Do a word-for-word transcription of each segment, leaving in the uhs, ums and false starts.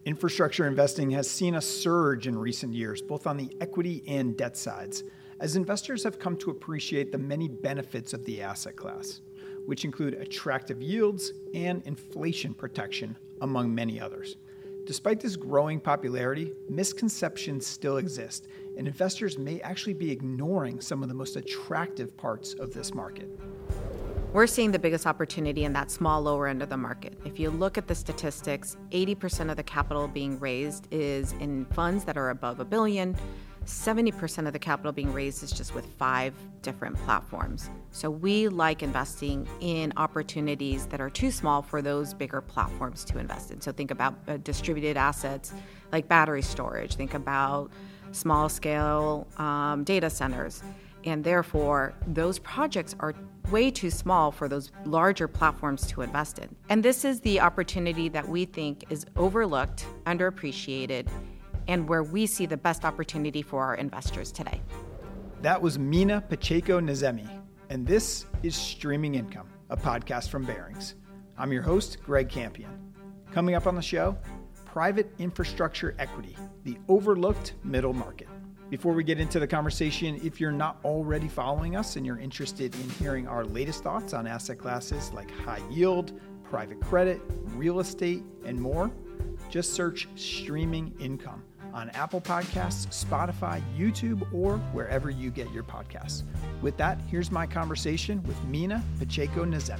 Infrastructure investing has seen a surge in recent years, both on the equity and debt sides, as investors have come to appreciate the many benefits of the asset class, which include attractive yields and inflation protection, among many others. Despite this growing popularity, misconceptions still exist, and investors may actually be ignoring some of the most attractive parts of this market. We're seeing the biggest opportunity in that small, lower end of the market. If you look at the statistics, eighty percent of the capital being raised is in funds that are above a billion. seventy percent of the capital being raised is just with five different platforms. So we like investing in opportunities that are too small for those bigger platforms to invest in. So think about uh, distributed assets like battery storage. Think about small scale um, data centers. And therefore, those projects are way too small for those larger platforms to invest in. And this is the opportunity that we think is overlooked, underappreciated, and where we see the best opportunity for our investors today. That was Mina Pacheco-Nazemi, and this is Streaming Income, a podcast from Barings. I'm your host, Greg Campion. Coming up on the show, private infrastructure equity, the overlooked middle market. Before we get into the conversation, if you're not already following us and you're interested in hearing our latest thoughts on asset classes like high yield, private credit, real estate, and more, just search Streaming Income on Apple Podcasts, Spotify, YouTube, or wherever you get your podcasts. With that, here's my conversation with Mina Pacheco-Nazemi.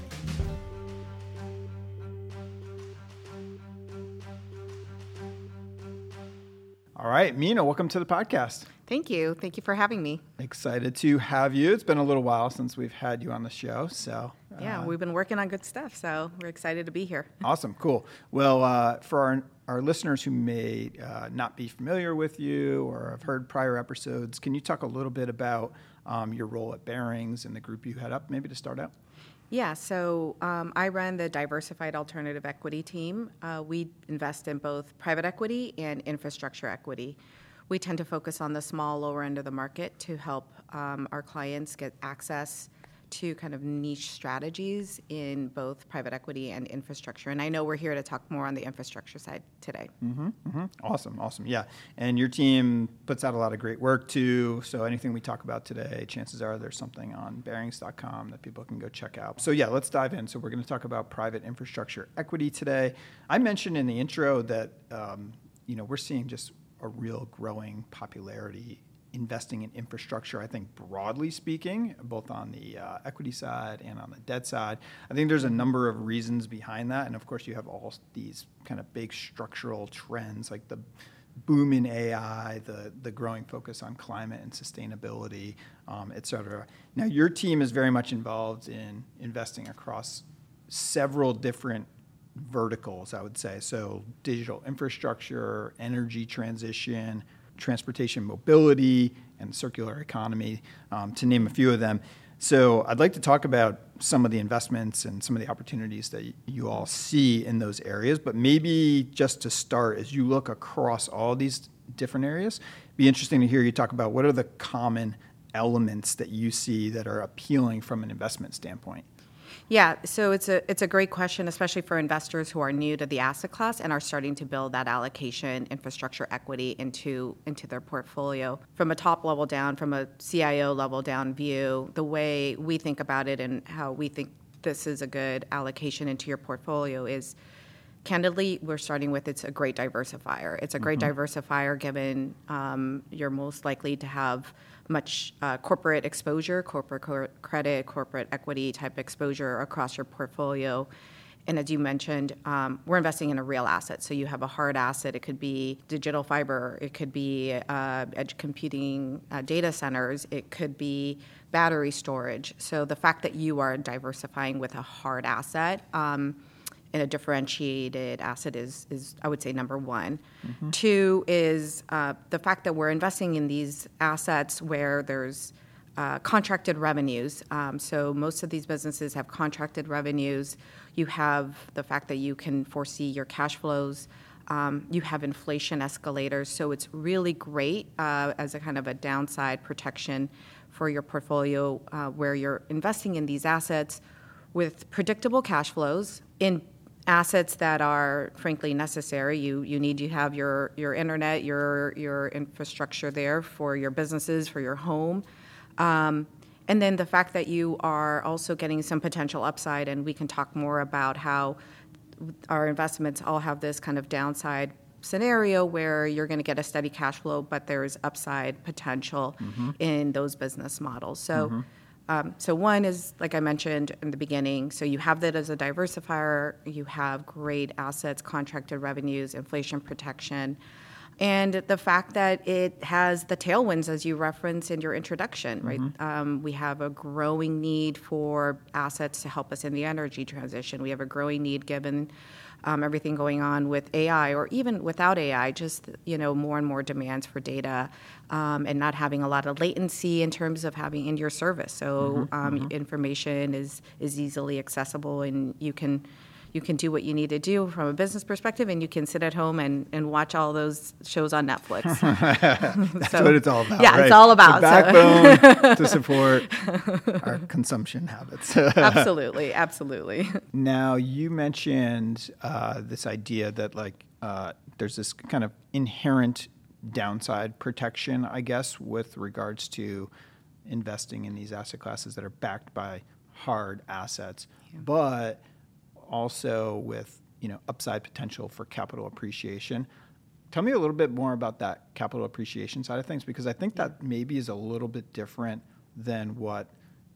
All right, Mina, welcome to the podcast. Thank you. Thank you for having me. Excited to have you. It's been a little while since we've had you on the show. So yeah, uh, we've been working on good stuff, so we're excited to be here. Awesome. Cool. Well, uh, for our, our listeners who may uh, not be familiar with you or have heard prior episodes, can you talk a little bit about um, your role at Barings and the group you head up, maybe to start out? Yeah, so um, I run the Diversified Alternative Equity team. Uh, we invest in both private equity and infrastructure equity. We tend to focus on the small, lower end of the market to help um, our clients get access to kind of niche strategies in both private equity and infrastructure. And I know we're here to talk more on the infrastructure side today. Mm-hmm, mm-hmm. Awesome, awesome. Yeah, and your team puts out a lot of great work too. So anything we talk about today, chances are there's something on Barings dot com that people can go check out. So yeah, let's dive in. So we're going to talk about private infrastructure equity today. I mentioned in the intro that um, you know we're seeing just a real growing popularity investing in infrastructure, I think broadly speaking, both on the uh, equity side and on the debt side. I think there's a number of reasons behind that. And of course, you have all these kind of big structural trends like the boom in A I, the, the growing focus on climate and sustainability, um, et cetera. Now, your team is very much involved in investing across several different verticals, I would say. So digital infrastructure, energy transition, transportation mobility, and circular economy, um, to name a few of them. So I'd like to talk about some of the investments and some of the opportunities that you all see in those areas. But maybe just to start, as you look across all these different areas, it'd be interesting to hear you talk about what are the common elements that you see that are appealing from an investment standpoint. Yeah, so it's a it's a great question, especially for investors who are new to the asset class and are starting to build that allocation infrastructure equity into into their portfolio. From a top level down, from a C I O level down view, the way we think about it and how we think this is a good allocation into your portfolio is, candidly, we're starting with it's a great diversifier. It's a great mm-hmm. diversifier given um, you're most likely to have much uh, corporate exposure, corporate cor- credit, corporate equity type exposure across your portfolio. And as you mentioned, um, we're investing in a real asset. So you have a hard asset. It could be digital fiber. It could be uh, edge computing uh, data centers. It could be battery storage. So the fact that you are diversifying with a hard asset um, and a differentiated asset is, is I would say, number one. Mm-hmm. Two is uh, the fact that we're investing in these assets where there's uh, contracted revenues. Um, so most of these businesses have contracted revenues. You have the fact that you can foresee your cash flows. Um, you have inflation escalators. So it's really great uh, as a kind of a downside protection for your portfolio uh, where you're investing in these assets with predictable cash flows in assets that are frankly necessary. You you need to have your your internet, your your infrastructure there for your businesses, for your home. Um, and then the fact that you are also getting some potential upside, and we can talk more about how our investments all have this kind of downside scenario where you're going to get a steady cash flow, but there's upside potential mm-hmm. in those business models. So. Mm-hmm. Um, so one is, like I mentioned in the beginning, so you have that as a diversifier, you have great assets, contracted revenues, inflation protection, and the fact that it has the tailwinds, as you referenced in your introduction, right? Mm-hmm. Um, we have a growing need for assets to help us in the energy transition. We have a growing need given Um, everything going on with A I, or even without A I, just, you know, more and more demands for data, um, and not having a lot of latency in terms of having in your service. So mm-hmm, um, mm-hmm. information is is easily accessible, and you can you can do what you need to do from a business perspective, and you can sit at home and, and watch all those shows on Netflix. That's so, what it's all about. Yeah, right? It's all about. The backbone to support our consumption habits. Absolutely, absolutely. Now, you mentioned uh, this idea that like uh, there's this kind of inherent downside protection, I guess, with regards to investing in these asset classes that are backed by hard assets, yeah. but also with, you know, upside potential for capital appreciation. Tell me a little bit more about that capital appreciation side of things, because I think that maybe is a little bit different than what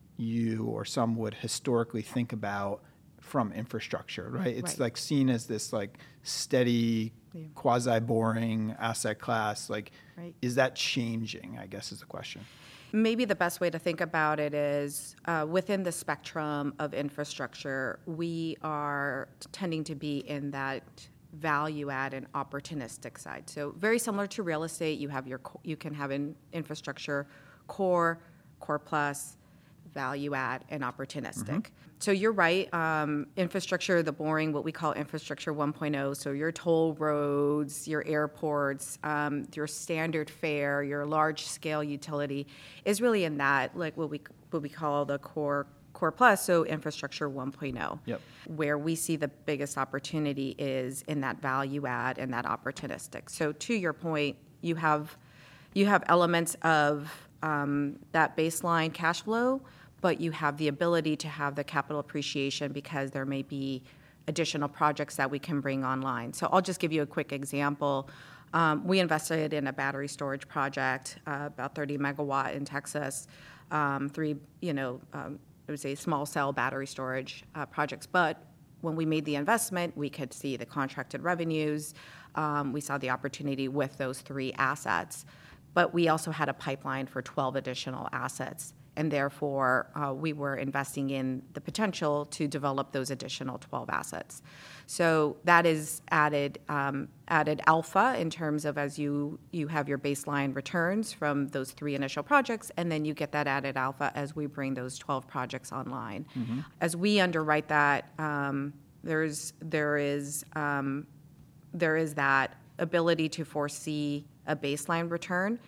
you or some would historically think about from infrastructure, right? It's right. like seen as this like steady, yeah. quasi-boring asset class. Like, right. is that changing, I guess is the question. Maybe the best way to think about it is uh, within the spectrum of infrastructure, we are tending to be in that value add and opportunistic side. So very similar to real estate, you have your you can have an infrastructure core, core plus, value add, and opportunistic. Mm-hmm. So you're right. Um, infrastructure, the boring, what we call infrastructure one point oh. So your toll roads, your airports, um, your standard fare, your large scale utility is really in that, like what we what we call the core core plus. So infrastructure one point oh. Yep. Where we see the biggest opportunity is in that value add and that opportunistic. So to your point, you have you have elements of um, that baseline cash flow, but you have the ability to have the capital appreciation because there may be additional projects that we can bring online. So I'll just give you a quick example. Um, we invested in a battery storage project, uh, about thirty megawatt in Texas, um, three, you know, um, I would say small cell battery storage uh, projects. But when we made the investment, we could see the contracted revenues. Um, we saw the opportunity with those three assets. But we also had a pipeline for twelve additional assets. And therefore, uh, we were investing in the potential to develop those additional twelve assets. So that is added um, added alpha in terms of as you, you have your baseline returns from those three initial projects, and then you get that added alpha as we bring those twelve projects online. Mm-hmm. As we underwrite that, um, there's there is um, there is that ability to foresee a baseline return.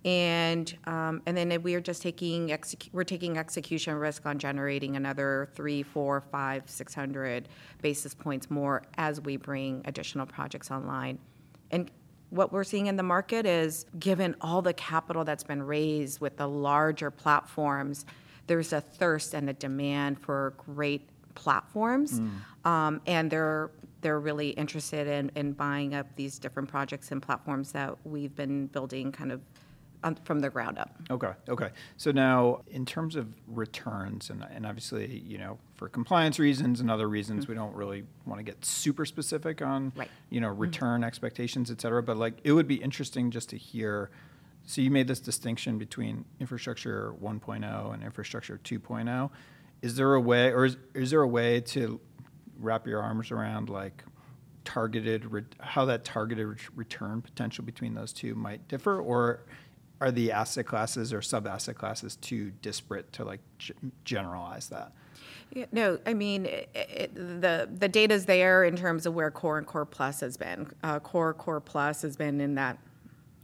And um, and then we are just taking execu- we're taking execution risk on generating another three, four, five, six hundred basis points more as we bring additional projects online. And what we're seeing in the market is, given all the capital that's been raised with the larger platforms, there's a thirst and a demand for great platforms, mm. um, and they're they're really interested in in buying up these different projects and platforms that we've been building kind of from the ground up. Okay, okay. So now, in terms of returns, and, and obviously, you know, for compliance reasons and other reasons, mm-hmm. we don't really want to get super specific on, right. you know, return mm-hmm. expectations, et cetera. But like, it would be interesting just to hear. So you made this distinction between infrastructure one point oh and infrastructure two point oh. Is there a way, or is, is there a way to wrap your arms around like targeted, re- how that targeted re- return potential between those two might differ, or are the asset classes or sub-asset classes too disparate to like g- generalize that? Yeah, no, I mean, it, it, the the data's there in terms of where core and core plus has been. Uh, core, core plus has been in that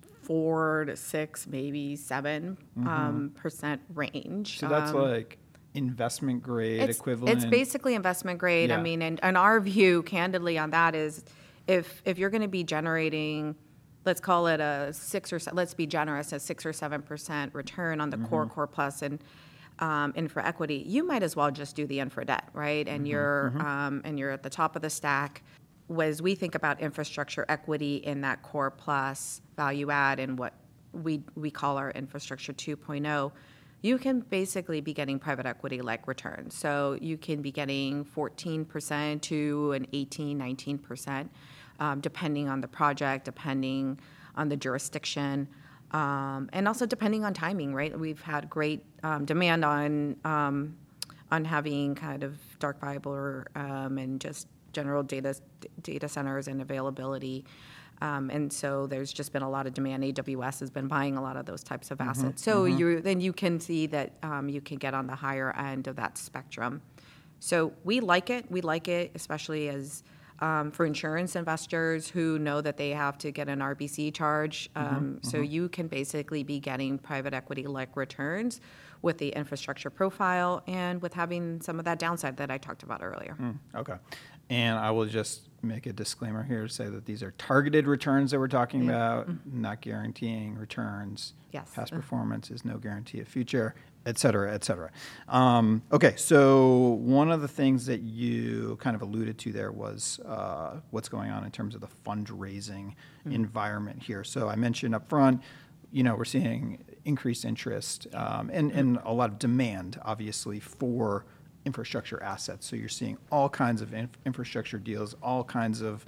four to six, maybe seven mm-hmm. um, percent range. So that's um, like investment grade It's, equivalent? it's basically investment grade. I Yeah. mean, and, and our view, candidly, on that is if if you're going to be generating, let's call it a six or se- let's be generous, a six or seven percent return on the Mm-hmm. core, core plus, and um, infra equity, you might as well just do the infra debt, right? And you're um, and you're at the top of the stack. As we think about infrastructure equity in that core plus value add and what we we call our infrastructure two point oh, you can basically be getting private equity like returns. So you can be getting fourteen percent to an eighteen, nineteen percent, um, depending on the project, depending on the jurisdiction, um, and also depending on timing, right? We've had great um, demand on um, on having kind of dark fiber um, and just general data data centers and availability. Um, and so there's just been a lot of demand. A W S has been buying a lot of those types of assets. So you then you can see that um, you can get on the higher end of that spectrum. So we like it. We like it, especially as um, for insurance investors who know that they have to get an R B C charge. Um, so you can basically be getting private equity-like returns with the infrastructure profile and with having some of that downside that I talked about earlier. Mm, okay. And I will just make a disclaimer here to say that these are targeted returns that we're talking Yeah. about, not guaranteeing returns. Yes. Past Uh. performance is no guarantee of future, et cetera, et cetera. Um, okay, so one of the things that you kind of alluded to there was uh, what's going on in terms of the fundraising environment here. So I mentioned up front, you know, we're seeing increased interest um, and, and a lot of demand, obviously, for infrastructure assets. So you're seeing all kinds of inf- infrastructure deals, all kinds of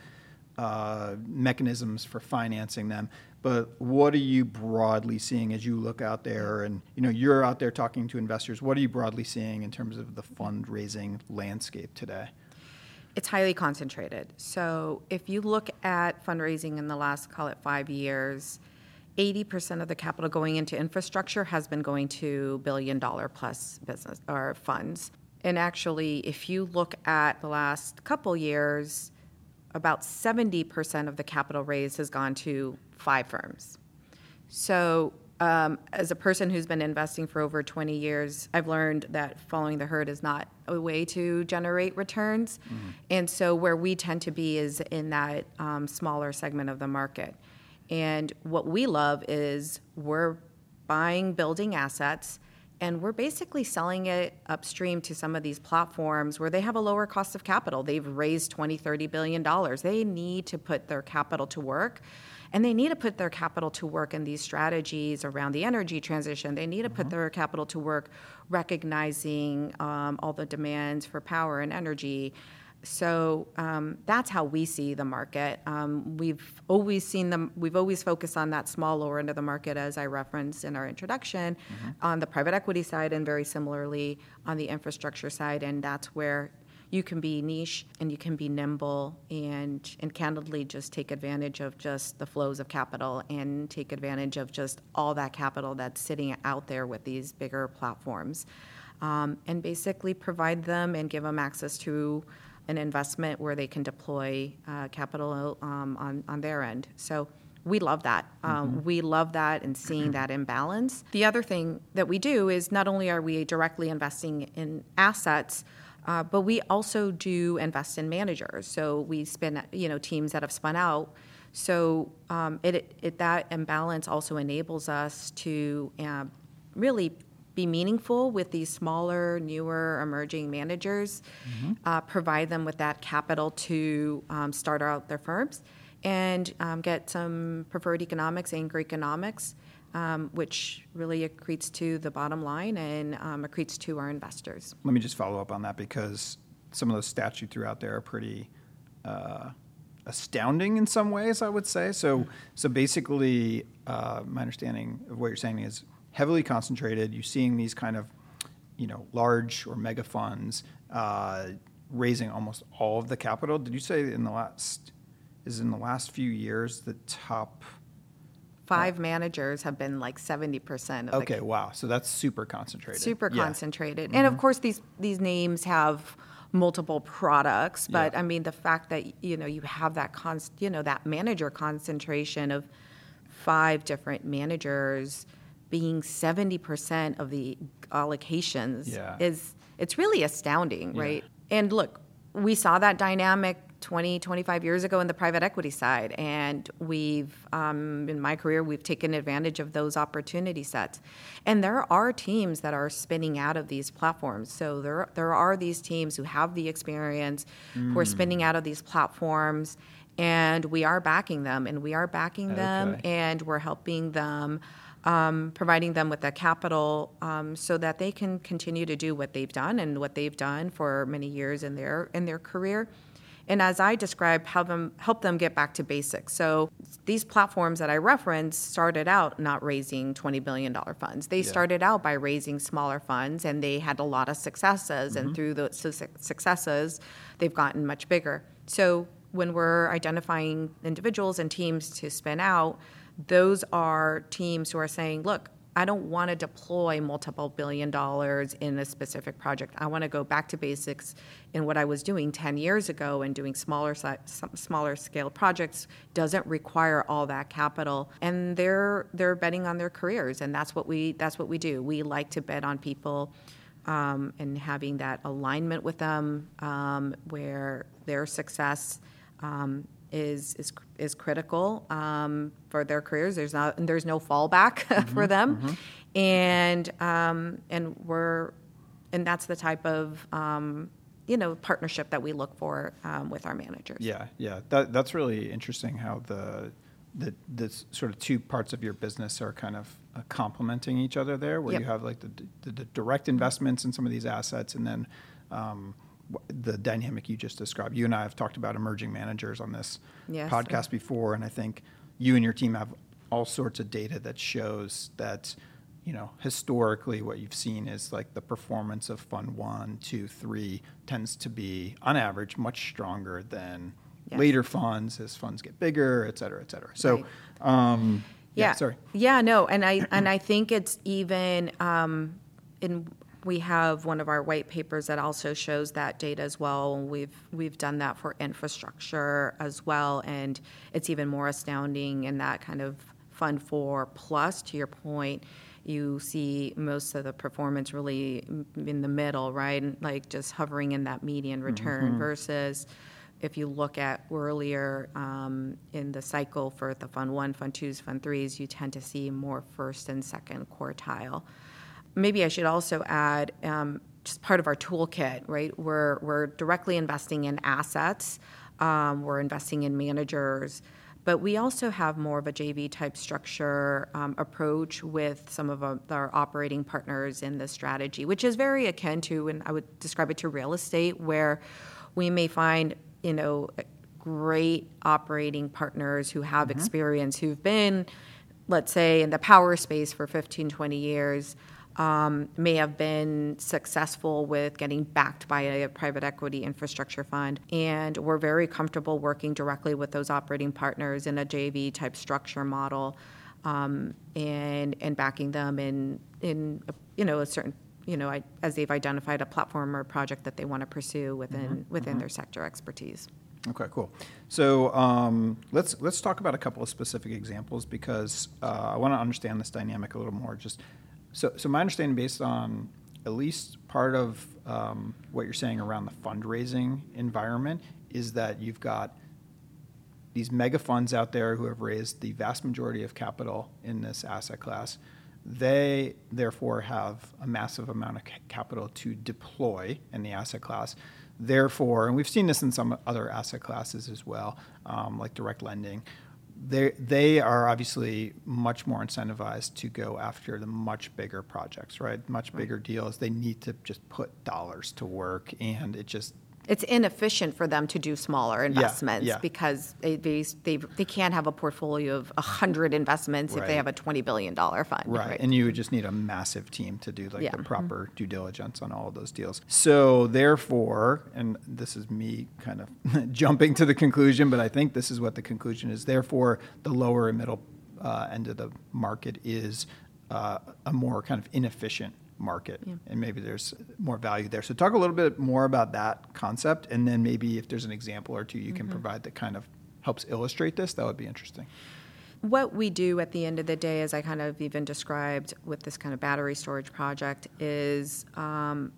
uh, mechanisms for financing them. But what are you broadly seeing as you look out there? And you know, you're out there talking to investors. What are you broadly seeing in terms of the fundraising landscape today? It's highly concentrated. So if you look at fundraising in the last, call it five years, eighty percent of the capital going into infrastructure has been going to billion dollar plus business or funds. And actually, if you look at the last couple years, about seventy percent of the capital raised has gone to five firms. So um, as a person who's been investing for over twenty years, I've learned that following the herd is not a way to generate returns. Mm-hmm. And so where we tend to be is in that um, smaller segment of the market. And what we love is we're buying building assets, and we're basically selling it upstream to some of these platforms where they have a lower cost of capital. They've raised twenty, thirty billion dollars. They need to put their capital to work, and they need to put their capital to work in these strategies around the energy transition. They need to put their capital to work recognizing um, all the demands for power and energy. So um, that's how we see the market. Um, we've always seen them. We've always focused on that small lower end of the market, as I referenced in our introduction, mm-hmm. on the private equity side, and very similarly on the infrastructure side. And that's where you can be niche and you can be nimble and and candidly just take advantage of just the flows of capital and take advantage of just all that capital that's sitting out there with these bigger platforms, um, and basically provide them and give them access to an investment where they can deploy uh, capital um, on, on their end. So we love that. Um, mm-hmm. We love that and seeing that imbalance. The other thing that we do is not only are we directly investing in assets, uh, but we also do invest in managers. So we spin, you know, teams that have spun out. So um, it, it that imbalance also enables us to uh, really be meaningful with these smaller, newer, emerging managers, mm-hmm. uh, provide them with that capital to um, start out their firms, and um, get some preferred economics, anchor economics, um, which really accretes to the bottom line and um, accretes to our investors. Let me just follow up on that because some of those stats you threw out there are pretty uh, astounding in some ways, I would say. So, mm-hmm. so basically, uh, my understanding of what you're saying is heavily concentrated. You're seeing these kind of, you know, large or mega funds uh, raising almost all of the capital. Did you say in the last, is in the last few years the top five uh, managers have been like seventy percent of okay, the, wow. So that's super concentrated. Super yeah. concentrated. Mm-hmm. And of course these these names have multiple products, but yeah. I mean the fact that you know you have that con- you know that manager concentration of five different managers being seventy percent of the allocations yeah. is it's really astounding, Yeah. right? And look, we saw that dynamic twenty, twenty-five years ago in the private equity side. And we've, um, in my career, we've taken advantage of those opportunity sets. And there are teams that are spinning out of these platforms. So there, there are these teams who have the experience, mm. who are spinning out of these platforms. And we are backing them, and we are backing them, Okay. and we're helping them, um, providing them with the capital um, so that they can continue to do what they've done and what they've done for many years in their in their career. And as I described, help them, help them get back to basics. So these platforms that I referenced started out not raising twenty billion dollars funds. They yeah. started out by raising smaller funds, and they had a lot of successes. Mm-hmm. And through those successes, they've gotten much bigger. So when we're identifying individuals and teams to spin out, those are teams who are saying, look, I don't want to deploy multiple billion dollars in a specific project. I want to go back to basics in what I was doing ten years ago, and doing smaller smaller scale projects doesn't require all that capital. And they're they're betting on their careers, and that's what we that's what we do. We like to bet on people um, and having that alignment with them um, where their success um, is is is critical um, for their careers. There's not there's no fallback mm-hmm, for them, mm-hmm. and um, and we're and that's the type of um, you know partnership that we look for um, with our managers. Yeah, yeah, that that's really interesting how the the the sort of two parts of your business are kind of uh, complementing each other there, where yep. you have like the, the the direct investments in some of these assets, and then Um, the dynamic you just described. You and I have talked about emerging managers on this yes, podcast sir. before, and I think you and your team have all sorts of data that shows that, you know, historically what you've seen is like the performance of fund one, two, three tends to be, on average, much stronger than yes. later funds as funds get bigger, et cetera, et cetera. So, right. um, yeah, yeah, sorry. Yeah, no, and I and I think it's even um, in. We have one of our white papers that also shows that data as well. We've we've done that for infrastructure as well, and it's even more astounding in that kind of fund four plus. To your point, you see most of the performance really in the middle, right? Like just hovering in that median return mm-hmm. versus if you look at earlier um, in the cycle for the fund one, fund twos, fund threes, you tend to see more first and second quartile. Maybe I should also add, um, just part of our toolkit, right? We're we're directly investing in assets, um, we're investing in managers, but we also have more of a J V type structure um, approach with some of our, our operating partners in the strategy, which is very akin to, and I would describe it to real estate, where we may find, you know, great operating partners who have mm-hmm. experience, who've been, let's say, in the power space for fifteen, twenty years. Um, may have been successful with getting backed by a, a private equity infrastructure fund. And we're very comfortable working directly with those operating partners in a J V type structure model um, and and backing them in, in a, you know, a certain, you know, I, as they've identified a platform or project that they want to pursue within mm-hmm. within mm-hmm. their sector expertise. Okay, cool. So um, let's let's talk about a couple of specific examples because uh, I want to understand this dynamic a little more. Just So, so my understanding, based on at least part of um, what you're saying around the fundraising environment, is that you've got these mega funds out there who have raised the vast majority of capital in this asset class. They, therefore, have a massive amount of capital to deploy in the asset class. Therefore, and we've seen this in some other asset classes as well, um, like direct lending, They they are obviously much more incentivized to go after the much bigger projects, right? Much bigger deals. They need to just put dollars to work, and it just it's inefficient for them to do smaller investments yeah, yeah. because they, they they they can't have a portfolio of a hundred investments right. if they have a twenty billion dollar fund. Right. right, and you would just need a massive team to do like yeah. the proper mm-hmm. due diligence on all of those deals. So therefore, and this is me kind of jumping to the conclusion, but I think this is what the conclusion is. Therefore, the lower and middle uh, end of the market is uh, a more kind of inefficient market, yeah. and maybe there's more value there. So talk a little bit more about that concept, and then maybe if there's an example or two you mm-hmm. can provide that kind of helps illustrate this, that would be interesting. What we do at the end of the day, as I kind of even described with this kind of battery storage project, is um,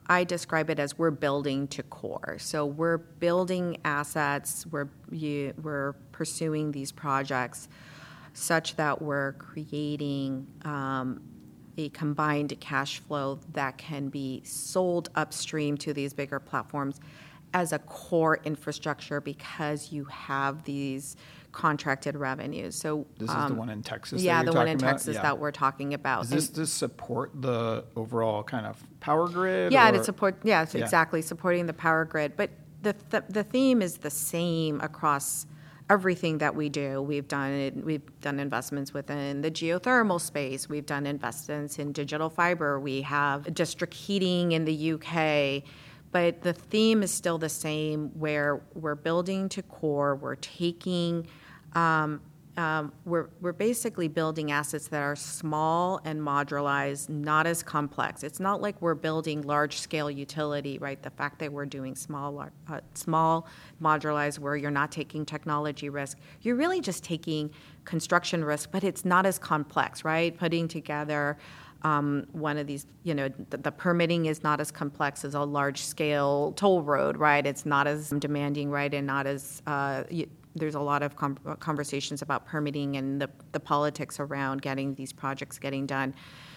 I describe it as we're building to core. So we're building assets, we're, you, we're pursuing these projects such that we're creating um, a combined cash flow that can be sold upstream to these bigger platforms as a core infrastructure because you have these contracted revenues. So this is um, the one in Texas. Yeah, that you're the one in talking about? Texas Yeah. that we're talking about. Does this, And- this support the overall kind of power grid? Yeah, or? to support, yeah, it's Yeah. exactly, supporting the power grid. But the, the the theme is the same across everything that we do. We've done it, we've done investments within the geothermal space. We've done investments in digital fiber. We have district heating in the U K. But the theme is still the same, where we're building to core. We're taking um, Um, we're, we're basically building assets that are small and modularized, not as complex. It's not like we're building large-scale utility, right? The fact that we're doing small, uh, small modularized, where you're not taking technology risk, you're really just taking construction risk, but it's not as complex, right? Putting together um, one of these, you know, the, the permitting is not as complex as a large-scale toll road, right? It's not as demanding, right, and not as uh, you, there's a lot of com- conversations about permitting and the, the politics around getting these projects getting done.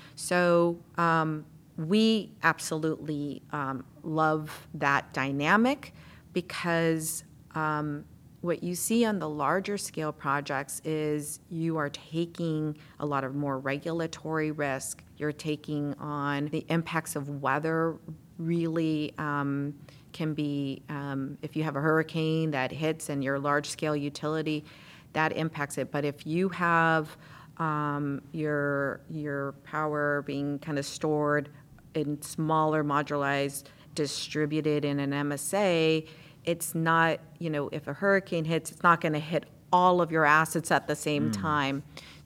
So um, we absolutely um, love that dynamic because um, what you see on the larger scale projects is you are taking a lot of more regulatory risk. You're taking on the impacts of weather really um, can be, um, if you have a hurricane that hits and your large-scale utility, that impacts it. But if you have um, your your power being kind of stored in smaller, modularized, distributed in an M S A, it's not, you know, if a hurricane hits, it's not going to hit all of your assets at the same mm. time.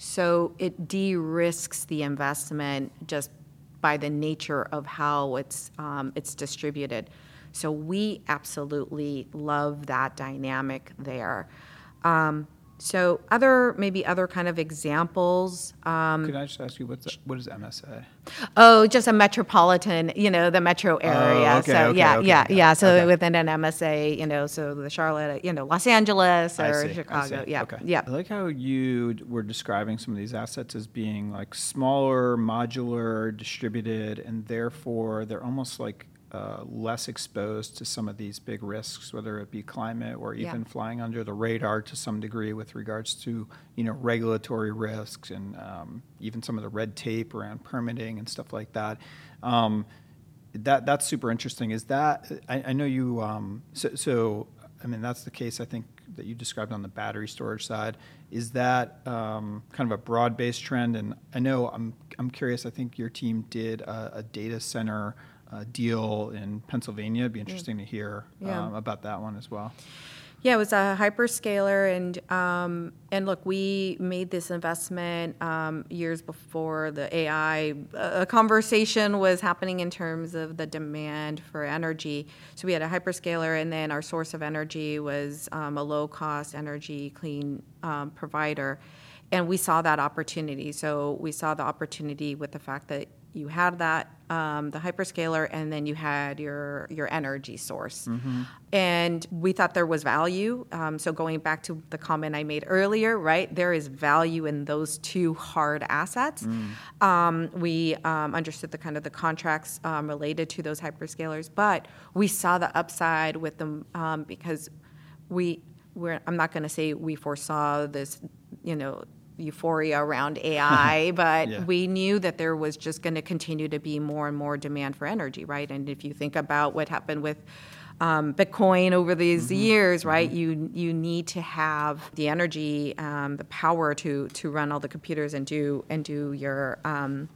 So it de-risks the investment just by the nature of how it's um, it's distributed. So we absolutely love that dynamic there. Um, so other, maybe other kind of examples. Um, Could I just ask you, what's that, what is M S A? Oh, just a metropolitan, you know, the metro area. Oh, okay, so okay, yeah, okay, yeah, okay. yeah. So Okay. within an M S A, you know, so the Charlotte, you know, Los Angeles I or see, I Chicago. see. Yeah, Okay. yeah. I like how you were describing some of these assets as being like smaller, modular, distributed, and therefore they're almost like Uh, less exposed to some of these big risks, whether it be climate or even Yeah. flying under the radar to some degree with regards to, you know, regulatory risks and um, even some of the red tape around permitting and stuff like that. Um, that that's super interesting. Is that I, I know you um, so, so I mean that's the case I think that you described on the battery storage side. Is that um, kind of a broad-based trend? And I know I'm I'm curious. I think your team did a, a data center Uh, deal in Pennsylvania. It'd be interesting to hear Yeah. um, about that one as well. Yeah, it was a hyperscaler, and um, and look, we made this investment um, years before the A I uh, conversation was happening in terms of the demand for energy. So we had a hyperscaler, and then our source of energy was um, a low-cost energy clean um, provider, and we saw that opportunity. So we saw the opportunity with the fact that you had that um, the hyperscaler, and then you had your your energy source, mm-hmm. and we thought there was value. Um, so going back to the comment I made earlier, right, there is value in those two hard assets. Mm. Um, we um, understood the kind of the contracts um, related to those hyperscalers, but we saw the upside with them um, because we we're. I'm not going to say we foresaw this, you know, euphoria around A I, but yeah. we knew that there was just going to continue to be more and more demand for energy, right? And if you think about what happened with um, Bitcoin over these mm-hmm. years, right, mm-hmm. you you need to have the energy, um, the power to to run all the computers and do and do your um,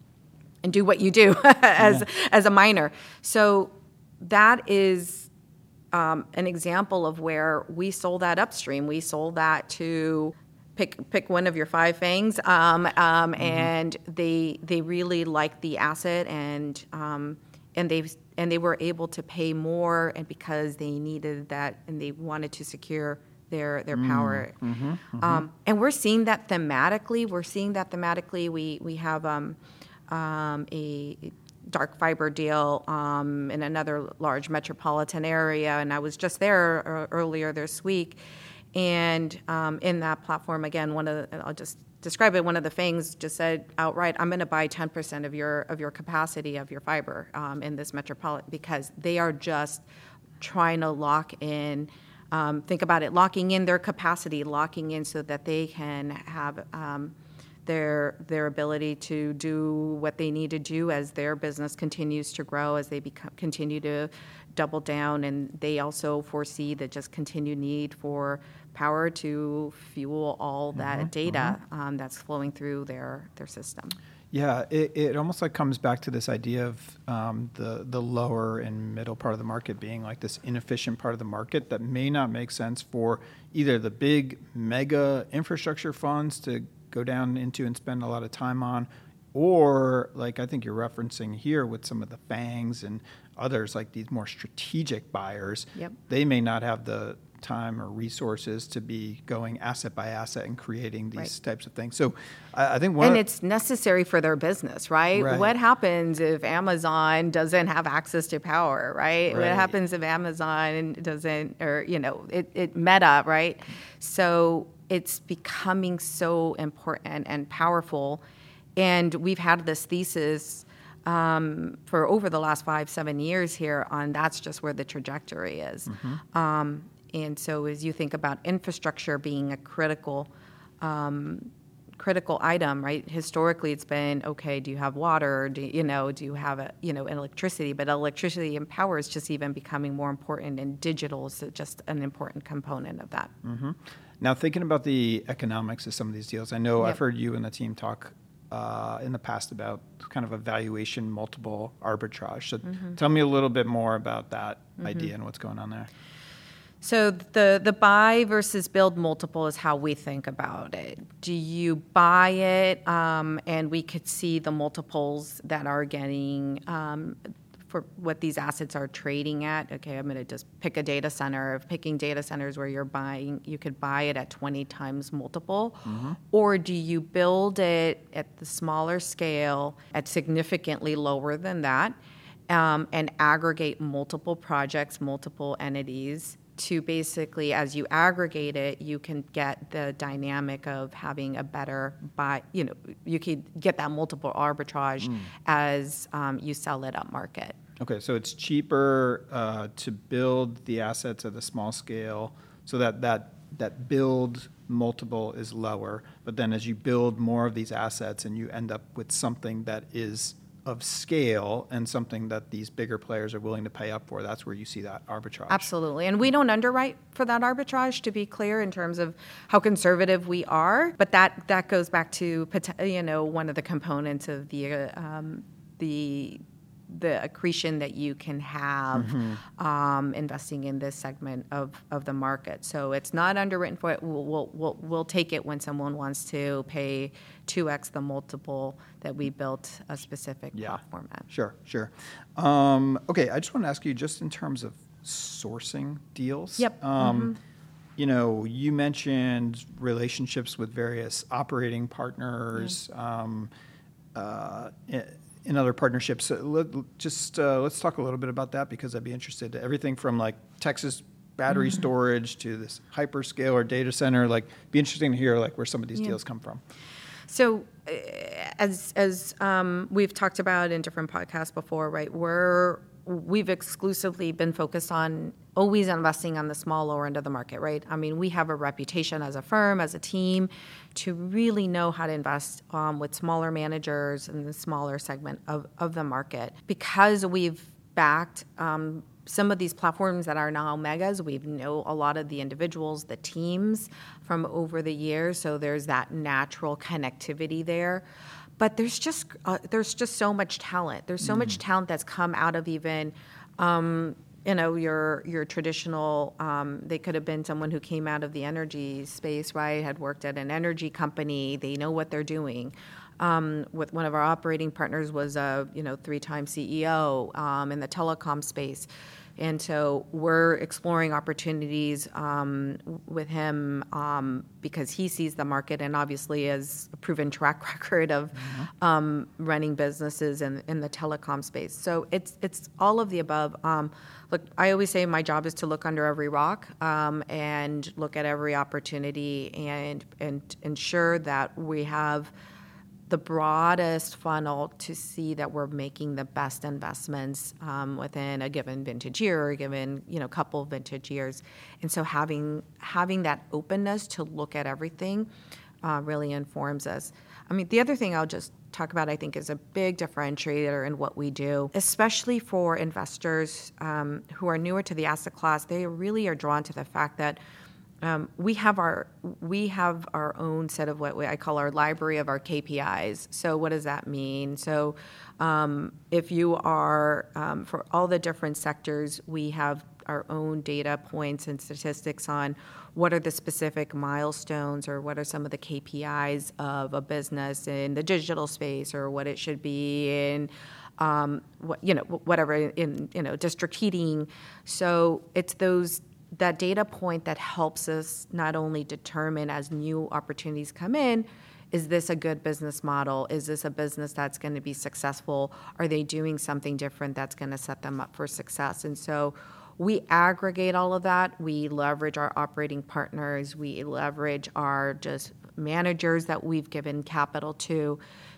and do what you do as yeah. as a miner. So that is um, an example of where we sold that upstream. We sold that to Pick pick one of your five fangs, um, um, mm-hmm. and they they really liked the asset, and um, and they and they were able to pay more, and because they needed that, and they wanted to secure their their power. Mm-hmm. Mm-hmm. Um, and we're seeing that thematically. We're seeing that thematically. We we have um, um, a dark fiber deal um, in another large metropolitan area, and I was just there uh, earlier this week. And um, in that platform, again, one of the, I'll just describe it. One of the things just said outright, "I'm going to buy ten percent of your of your capacity of your fiber um, in this metropolitan," because they are just trying to lock in. Um, think about it, locking in their capacity, locking in so that they can have um, their their ability to do what they need to do as their business continues to grow, as they become, continue to double down, and they also foresee the just continued need for power to fuel all that mm-hmm, data mm-hmm. Um, that's flowing through their their system. Yeah, it, it almost like comes back to this idea of um, the the lower and middle part of the market being like this inefficient part of the market that may not make sense for either the big mega infrastructure funds to go down into and spend a lot of time on, or like I think you're referencing here with some of the FANGs and others, like these more strategic buyers. Yep. They may not have the time or resources to be going asset by asset and creating these right. types of things. So I, I think one and of, it's necessary for their business, right? right? What happens if Amazon doesn't have access to power, right? right? What happens if Amazon doesn't, or you know, it, it Meta, right? So it's becoming so important and powerful, and we've had this thesis um, for over the last five, seven years here on that's just where the trajectory is. Mm-hmm. Um, And so as you think about infrastructure being a critical um, critical item, right? Historically, it's been, okay, do you have water? Do you know, do you have, a, you know, electricity? But electricity and power is just even becoming more important, and digital is just an important component of that. Mm-hmm. Now, thinking about the economics of some of these deals, I know Yep. I've heard you and the team talk uh, in the past about kind of a valuation multiple arbitrage. So mm-hmm. tell me a little bit more about that mm-hmm. idea and what's going on there. So the, the buy versus build multiple is how we think about it. Do you buy it, um, and we could see the multiples that are getting um, for what these assets are trading at? Okay, I'm going to just pick a data center. Picking data centers where you're buying, you could buy it at twenty times multiple. Mm-hmm. Or do you build it at the smaller scale at significantly lower than that um, and aggregate multiple projects, multiple entities, to basically, as you aggregate it, you can get the dynamic of having a better buy, you know, you could get that multiple arbitrage mm. as um, you sell it up market. Okay, so it's cheaper uh, to build the assets at a small scale so that, that that build multiple is lower, but then as you build more of these assets and you end up with something that is of scale and something that these bigger players are willing to pay up for, that's where you see that arbitrage. Absolutely. And we don't underwrite for that arbitrage, to be clear, in terms of how conservative we are. But that, that goes back to, you know, one of the components of the um, the the accretion that you can have mm-hmm. um, investing in this segment of, of the market. So it's not underwritten for it. We'll, we'll, we'll, we'll take it when someone wants to pay two x the multiple that we built a specific yeah. platform at. Sure, sure. Um, okay, I just want to ask you, just in terms of sourcing deals. Yep. Um, mm-hmm. You know, you mentioned relationships with various operating partners. Yeah. Um, uh, in other partnerships. So let, just uh, let's talk a little bit about that, because I'd be interested. Everything from like Texas battery mm-hmm. storage to this hyperscaler data center, like be interesting to hear like where some of these yeah. deals come from. So uh, as as um, we've talked about in different podcasts before, right, we're we've exclusively been focused on always investing on the small, lower end of the market, right? I mean, we have a reputation as a firm, as a team, to really know how to invest um, with smaller managers in the smaller segment of, of the market. Because we've backed um, some of these platforms that are now megas, we know a lot of the individuals, the teams from over the years, so there's that natural connectivity there. But there's just uh, there's just so much talent. There's so mm. much talent that's come out of even, um, you know, your your traditional. Um, they could have been someone who came out of the energy space, right? Had worked at an energy company. They know what they're doing. Um, with one of our operating partners was a you know three-time C E O um, in the telecom space. And so we're exploring opportunities um, with him um, because he sees the market and obviously has a proven track record of mm-hmm. um, running businesses in, in the telecom space. So it's it's all of the above. Um, look, I always say my job is to look under every rock um, and look at every opportunity and and ensure that we have the broadest funnel to see that we're making the best investments um, within a given vintage year or a given, you know, couple vintage years. And so having having that openness to look at everything uh, really informs us. I mean, the other thing I'll just talk about, I think, is a big differentiator in what we do, especially for investors um, who are newer to the asset class. They really are drawn to the fact that Um, we have our we have our own set of what I call our library of our K P Is. So what does that mean? So um, if you are um, for all the different sectors, we have our own data points and statistics on what are the specific milestones or what are some of the K P Is of a business in the digital space or what it should be in. Um, what, you know, whatever in you know district heating. So it's those. That data point that helps us not only determine as new opportunities come in, is this a good business model? Is this a business that's going to be successful? Are they doing something different that's going to set them up for success? And so we aggregate all of that. We leverage our operating partners. We leverage our just managers that we've given capital to,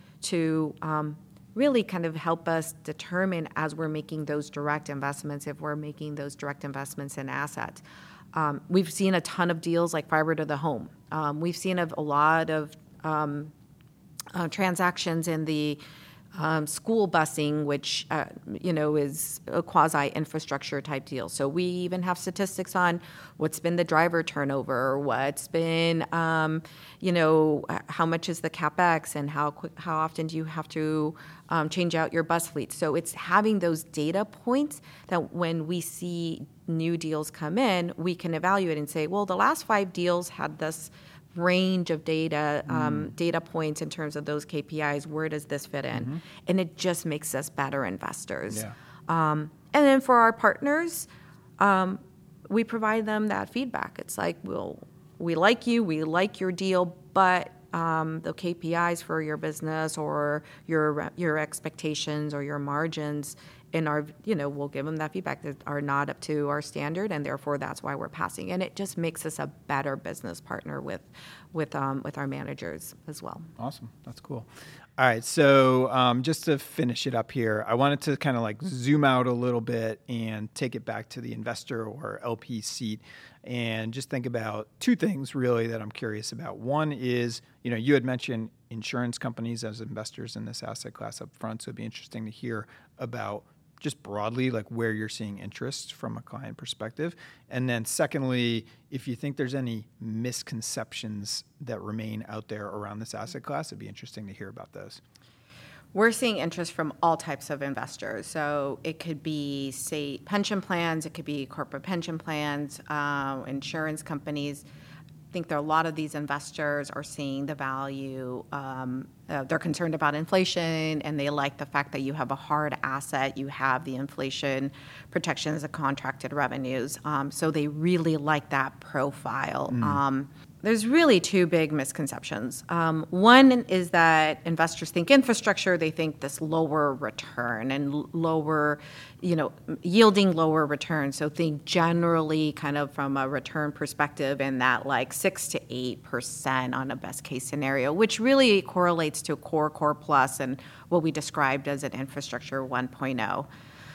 to um, really kind of help us determine as we're making those direct investments, if we're making those direct investments in assets. Um, we've seen a ton of deals like fiber to the home. Um, we've seen a, a lot of um, uh, transactions in the um, school busing, which uh, you know is a quasi-infrastructure type deal. So we even have statistics on what's been the driver turnover, what's been um, you know how much is the capex, and how quick, how often do you have to um, change out your bus fleet. So it's having those data points that when we see new deals come in, we can evaluate and say, well, the last five deals had this range of data um, mm. data points in terms of those K P Is. Where does this fit in? Mm-hmm. And it just makes us better investors. Yeah. Um, and then for our partners, um, we provide them that feedback. It's like, we'll, we like you, we like your deal, but um, the K P Is for your business or your your expectations or your margins in our, you know, we'll give them that feedback that are not up to our standard, and therefore that's why we're passing. And it just makes us a better business partner with, with, um, with our managers as well. Awesome, that's cool. All right, so um, just to finish it up here, I wanted to kind of like zoom out a little bit and take it back to the investor or L P seat, and just think about two things really that I'm curious about. One is, you know, you had mentioned insurance companies as investors in this asset class up front, so it'd be interesting to hear about just broadly, like where you're seeing interest from a client perspective. And then secondly, if you think there's any misconceptions that remain out there around this asset class, it'd be interesting to hear about those. We're seeing interest from all types of investors. So it could be, say, pension plans, it could be corporate pension plans, uh, insurance companies. I think there are a lot of these investors are seeing the value. Um, uh, they're concerned about inflation, and they like the fact that you have a hard asset. You have the inflation protections of contracted revenues. Um, so they really like that profile. Mm. Um, there's really two big misconceptions. Um, one is that investors think infrastructure, they think this lower return and l- lower, you know, yielding lower return. So think generally kind of from a return perspective in that like six to eight percent on a best case scenario, which really correlates to core, core plus, and what we described as an infrastructure one point oh.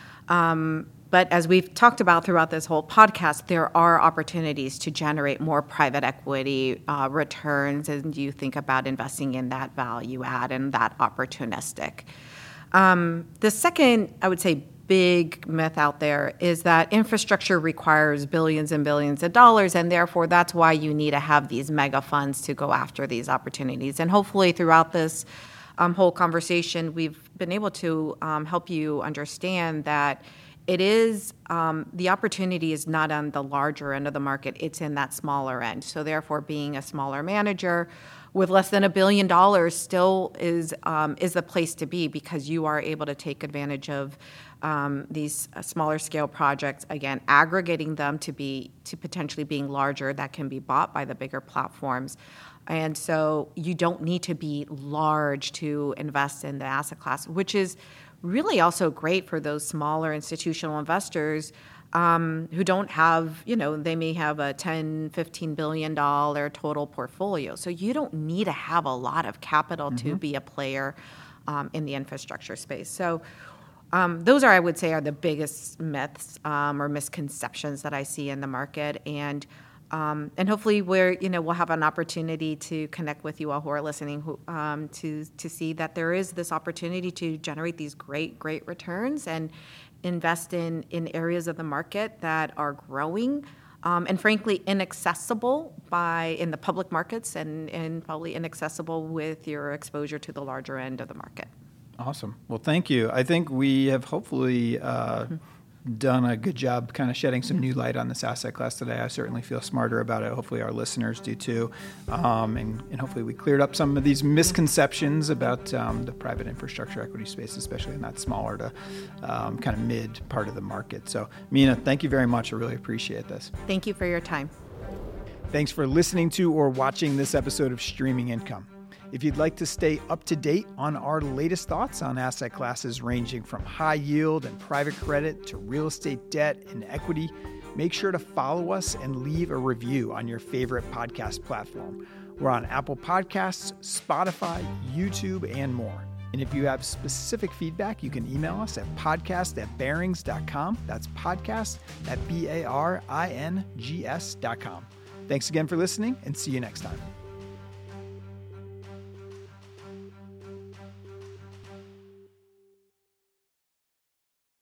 Um, But as we've talked about throughout this whole podcast, there are opportunities to generate more private equity uh, returns, and you think about investing in that value add and that opportunistic. Um, the second, I would say, big myth out there is that infrastructure requires billions and billions of dollars, and therefore that's why you need to have these mega funds to go after these opportunities. And hopefully throughout this um, whole conversation, we've been able to um, help you understand that it is, um, the opportunity is not on the larger end of the market, it's in that smaller end. So therefore, being a smaller manager with less than a billion dollars still is um, is the place to be, because you are able to take advantage of um, these uh, smaller scale projects, again, aggregating them to be to potentially being larger that can be bought by the bigger platforms. And so you don't need to be large to invest in the asset class, which is really also great for those smaller institutional investors um, who don't have, you know, they may have a ten, fifteen billion dollars total portfolio. So you don't need to have a lot of capital mm-hmm. to be a player um, in the infrastructure space. So um, those are, I would say, are the biggest myths um, or misconceptions that I see in the market. And Um, and hopefully we're, you know, we'll have an opportunity to connect with you all who are listening who, um, to, to see that there is this opportunity to generate these great, great returns and invest in, in areas of the market that are growing um, and frankly inaccessible by in the public markets and, and probably inaccessible with your exposure to the larger end of the market. Awesome. Well, thank you. I think we have hopefully uh, mm-hmm. done a good job kind of shedding some new light on this asset class today. I certainly feel smarter about it. Hopefully our listeners do too. Um, and, and hopefully we cleared up some of these misconceptions about um, the private infrastructure equity space, especially in that smaller to um, kind of mid part of the market. So Mina, thank you very much. I really appreciate this. Thank you for your time. Thanks for listening to or watching this episode of Streaming Income. If you'd like to stay up to date on our latest thoughts on asset classes ranging from high yield and private credit to real estate debt and equity, make sure to follow us and leave a review on your favorite podcast platform. We're on Apple Podcasts, Spotify, YouTube, and more. And if you have specific feedback, you can email us at podcast at barings dot com. That's podcast at B A R I N G S dot com. Thanks again for listening, and see you next time.